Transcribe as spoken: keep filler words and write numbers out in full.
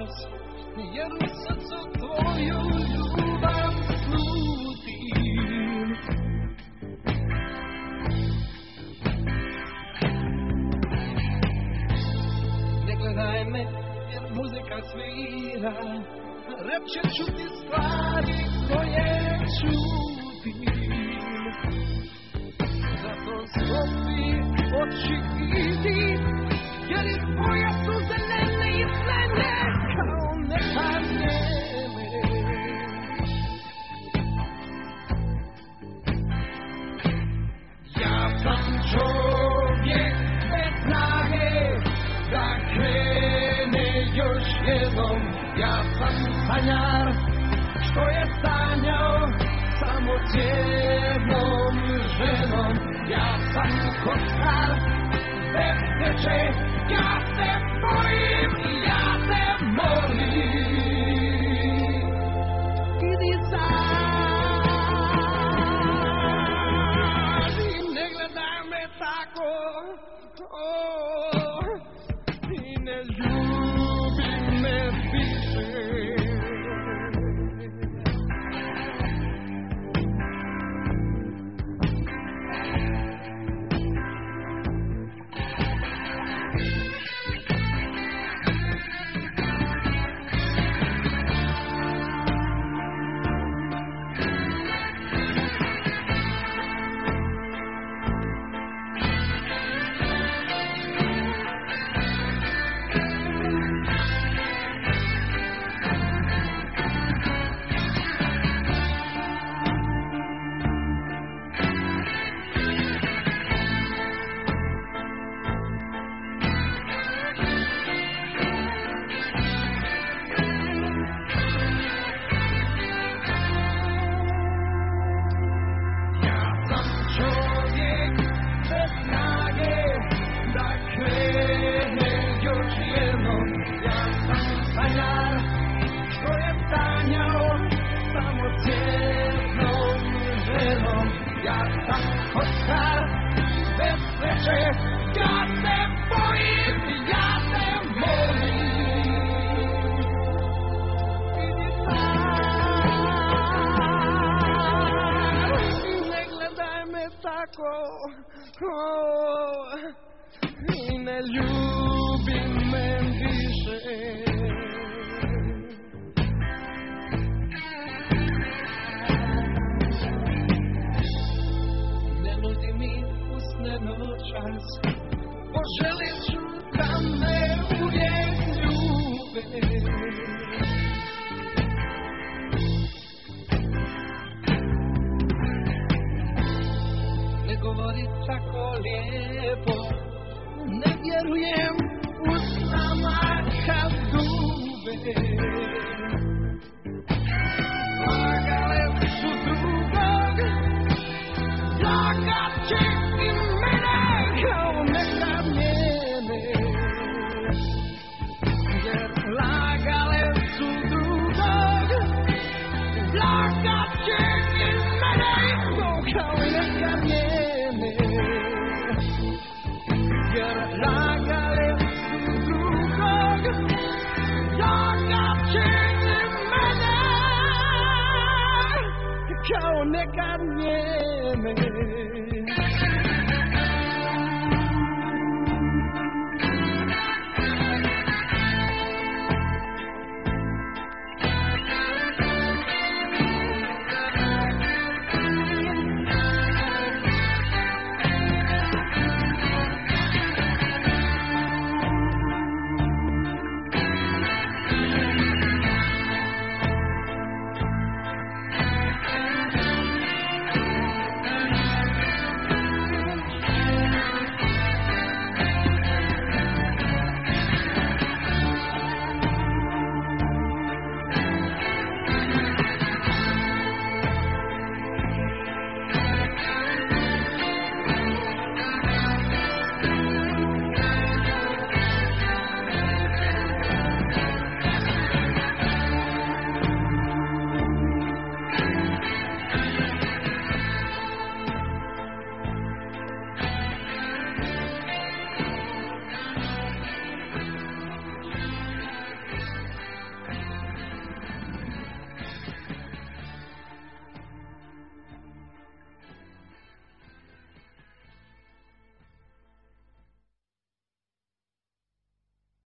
čas, jer u srcu tvoju ljubav slutim. Ne gledaj me, jer muzika svira, rap će čuti stvari koje čutim. Zato sklopi oči vidi, jer i tvoje su zelene i slene kao neka njeme. Ja sam čovjek bez snage da krene još jednom. Ja sam sanjar što je sanjao samo s jednom ženom. Ja sam kockar bez sreće, ja se bojim, ja se molim. Idi sad i ne gledaj me tako, oh, i ne ljubi me više. I ne ljubi me više. Ne nudi mi usne noćas, poželit ću da me uvijek ljube. Ne govori tako lijepo, ne vjerujem u sama kad dube.